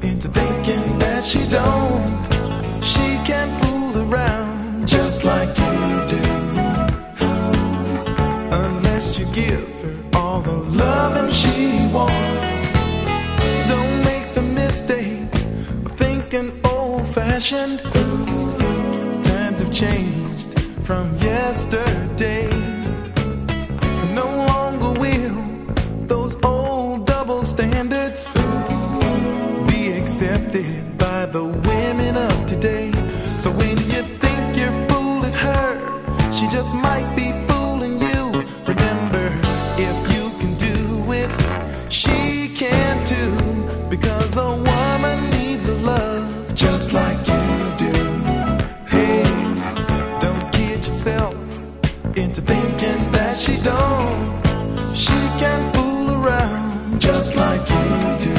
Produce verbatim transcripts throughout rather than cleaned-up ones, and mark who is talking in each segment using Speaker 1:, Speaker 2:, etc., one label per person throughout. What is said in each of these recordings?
Speaker 1: into thinking that she don't. She can fool around just like you do, unless you give her all the loving she wants. Don't make the mistake of thinking old-fashioned. Times have changed from yesterday. No longer will those old double standards be accepted by the women of today. So when you think you're fooling her, she just might be fooling you. Remember, if you can do it, she can too, because a woman needs a love just like you do. Hey, don't kid yourself into thinking that she don't. She can fool around just like you do,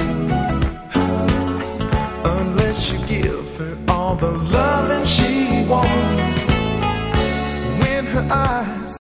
Speaker 1: unless you give her all the loving she wants. When her eyes